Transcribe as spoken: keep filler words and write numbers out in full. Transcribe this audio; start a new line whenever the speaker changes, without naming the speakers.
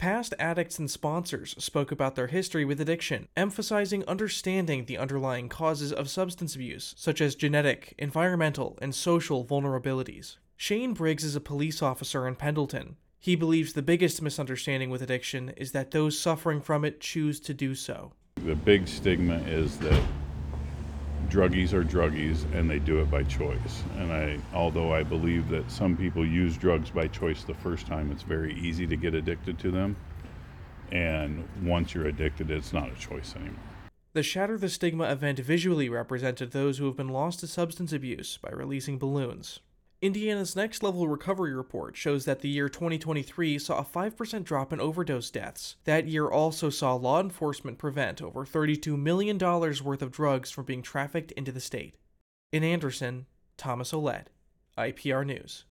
Past addicts and sponsors spoke about their history with addiction, emphasizing understanding the underlying causes of substance abuse, such as genetic, environmental, and social vulnerabilities. Shane Briggs is a police officer in Pendleton. He believes the biggest misunderstanding with addiction is that those suffering from it choose to do so.
The big stigma is that druggies are druggies and they do it by choice. And I, although I believe that some people use drugs by choice the first time, it's very easy to get addicted to them. And once you're addicted, it's not a choice anymore.
The Shatter the Stigma event visually represented those who have been lost to substance abuse by releasing balloons. Indiana's Next Level Recovery Report shows that the year twenty twenty-three saw a five percent drop in overdose deaths. That year also saw law enforcement prevent over thirty-two million dollars worth of drugs from being trafficked into the state. In Anderson, Thomas Olette, I P R News.